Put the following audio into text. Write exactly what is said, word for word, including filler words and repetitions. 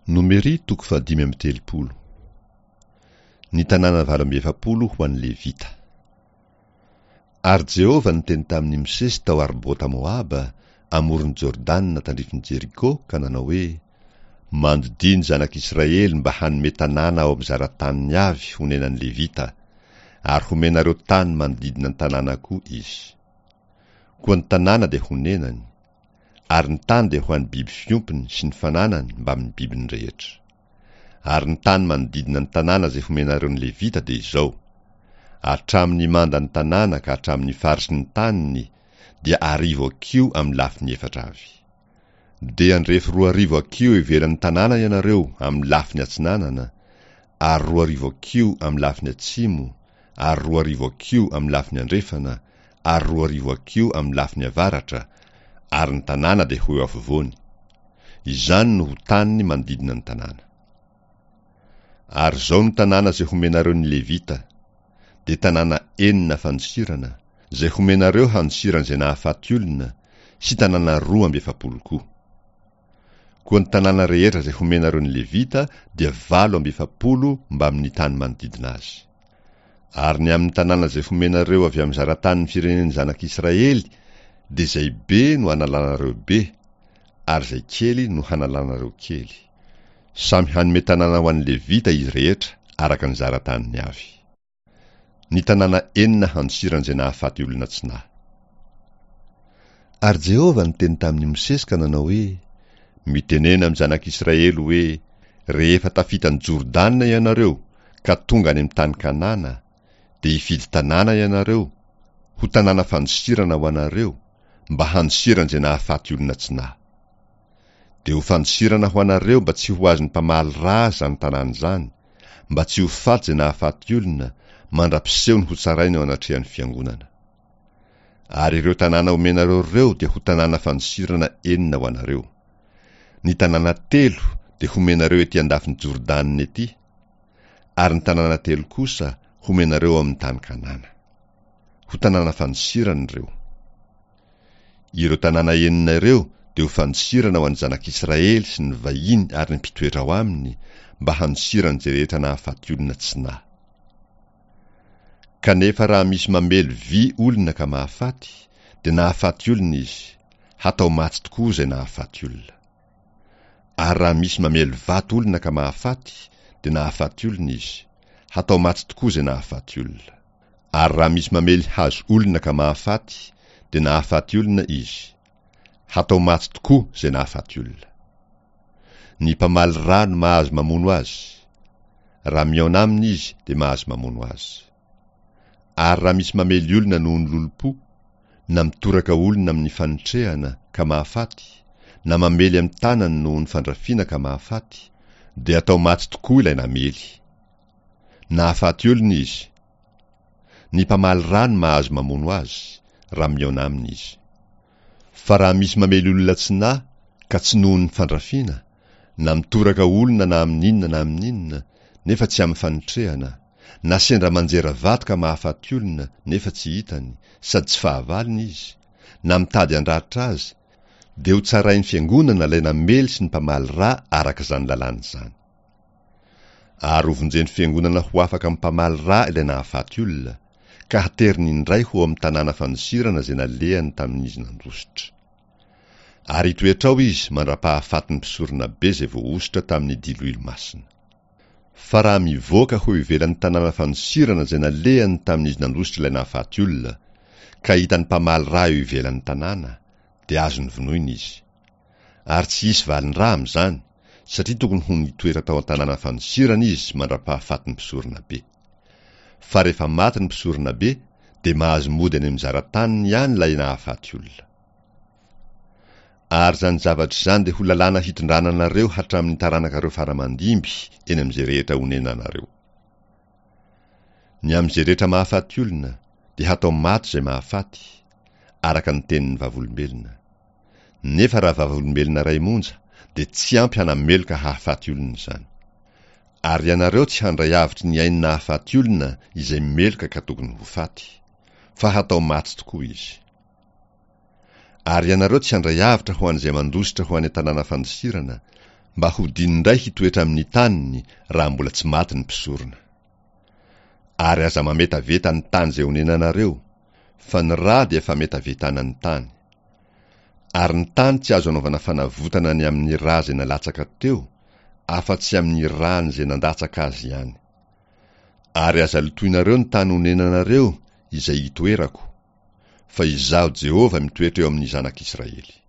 Nomery toko fahadimy amby telopolo. Ny tanàna valo amby efapolo ho an'ny Levita. Ary Jehova niteny tamin'ny Mosesy tao Arbota Moaba, amoron'ny Jordana tandrifin' Jeriko, ka nanao hoe: mandodiny ny zanak'Israely mba hanome tanàna ao amin'ny zaran-taniny avy honenan'ny Levita, ary homenareo tany manodidina ny tanàna koa izy. Koa ny tanàna dia honenany, ary ny tany dia ho an'ny biby fiompiny sy ny fananany mba amin'ny bibiny rehetra. Ary ny tany manodidina ny tanàna izay homenareo ny Levita dia izao: hatramin'ny manda ny tanàna ka hatramin'ny faritry ny taniny dia arivo akio amin'ny lafiny efatra avy. Dia andrefy roa arivo akio ivelan'ny tanàna ianareo amin'ny lafiny atsinanana, ary roa arivo akio amin'ny lafiny atsimo, ary roa arivo akio amin'ny lafiny andrefana, ary roa arivo akio amin'ny lafiny avaratra, ary ny tanàna dia ho eo afovoany. Izany no ho taniny manodidina ny tanàna. Ary zao ny tanàna izay homenareo ny Levita, dia tanàna enina fanosirana, izay homenareo hanosirana izay nahafaty olona, sy tanàna roa amby efapolo koa. Koa ny tanàna rehetra izay homenareo ny Levita dia valo amby efapolo mba amin'ny tany manodidina azy. Ary ny amin'ny tanàna izay homenareo avy amin'ny zaran-tanin'ny firenen'ny zanak'Israely, dia izay be no hanalanareo be, ary izay kely no hanalanareo kely. Samy hanome tanàna ho an'ny Levita izy rehetra araka ny zaran-taniny avy. Ny tanàna enina hanosirana izay nahafaty olona tsy nahy. Ary Jehova niteny tamin'ny Mosesy ka nanao hoe: mitenena amin'ny zanak'Israely hoe: rehefa tafita ny Jordana ianareo ka tonga any amin'ny tany Kanana, dia hifidy tanàna ianareo, ho tanàna fanosirana ho anareo, mba hanosirana izay nahafaty olona tsy nahy. Dia ho fanosirana ho anareo mba tsy ho azon'ny mpamaly ra zany tanàna zany, mba tsy ho faty izay nahafaty olona, mandra-piseho ny ho tsaraina ao anatrehan'ny fiangonana. Ary ireo tanàna omenareo ireo dia ho tanàna fanosirana enina ho anareo. Ny tanàna telo dia homenareo ety andafiny Jordana ety, ary ny tanàna telo kosa homenareo amin'ny tany Kanana. Ho tanàna fanosirana ireo. Ireo tanàna enina ireo dia ho fanosirana ho an'ny zanak'Israely sy ny vahiny ary ny mpitoetra ao aminy, mba hanosirana izay rehetra nahafaty olona tsy nahy. Kanefa raha misy mamely vy olona ka mahafaty, dia nahafaty olona izy, hatao maty tokoa izay nahafaty olona. Ary raha misy mamely vato olona ka mahafaty, dia nahafaty olona izy, hatao maty tokoa izay nahafaty olona. Ary raha misy mamely hazo olona ka mahafaty, dia nahafaty olona izy, hatao maty tokoa izay nahafaty olona. Ny mpamaly rano mahazo mamono azy, raha miaona aminy izy dia mahazo mamono azy. Ary raha misy mamely olona noho ny lolo-po, na mitoraka olona amin'ny fanotrehana ka mahafaty, na mamely amin'ny tanany noho ny fandrafiana ka mahafaty, dia atao maty tokoa ilay namely. Nahafaty olona izy. Ny mpamaly rano mahazo mamono azy, raha miaona aminy izy. Fa raha misy mamely olona tsy nahy, ka tsy noho ny fandrafiana, na mitoraka olona na amin'inona na amin'inona, nefa tsy amin'ny fanotrehana, na sendra manjera vato ka mahafaty olona, nefa tsy hitany, sady tsy fahavaliny izy, na mitady handratra azy, dia ho tsarain'ny fiangonana ilay namely sy ny mpamaly ra araka izany lalàna izany. Ary ho vonjen'ny fiangonana ho afaka mpamaly ra ilay nahafaty olona, ka hateriny indray ho amin'ny tanàna fanosirana izay nalehany tamin'izy nandrositra. Ary hitoetra ao izy mandra-pahafaty ny mpisorona be izay voaositra tamin'ny dilo ilomasina. Fa raha mivoaka ho ivelan'ny tanàna fanosirana izay nalehany tamin'izy nandrositra ilay nahafaty olona, ka hitan'ny mpamaly ra eo ivelan'ny tanàna, dia azony vonoina izy. Ary tsy hisy valin-ra amin'izany, satria tokony ho nitoetra tao an-tanàna fanosirana izy mandra-pahafaty ny mpisorona be. Fa rehefa maty ny mpisorona be, dia mahazo mody any amin'ny zaran-taniny ihany ilay nahafaty olona. Ary zany zavatra izany dia ho lalàna hitondrana anareo hatramin'ny taranakareo faramandimby eny amin'izay rehetra honenanareo. Ny amin'izay rehetra mahafaty olona dia hatao maty izay mahafaty, araka ny tenin'ny vavolombelona. Nefa raha vavolombelona ray monja, dia tsy ampy hanameloka hahafaty olona izany. Ary ianareo tsy handray avitry ny ainy nahafaty olona izay meloka ka tokony ho faty, fa hatao maty tokoa izy. Ary ianareo tsy handray avitra ho an'izay mandositra ho any tanàna fanosirana, mba ho dinindray hitoetra amin'ny taniny raha mbola tsy maty ny mpisorona. Ary aza mametaveta ny tany izay honenanareo, fa ny rà dia efa metavetana ny tany. Ary ny tany tsy azo anaovana fanavotana ny amin'ny rà izay nalatsaka teo, afa-tsy amin'ny ràny izay nandatsaka azy ihany. Ary aza lotoinareo ny tany honenanareo izay hitoerako, fa izaho Jehova mitoetra eo amin'ny zanak'Israely.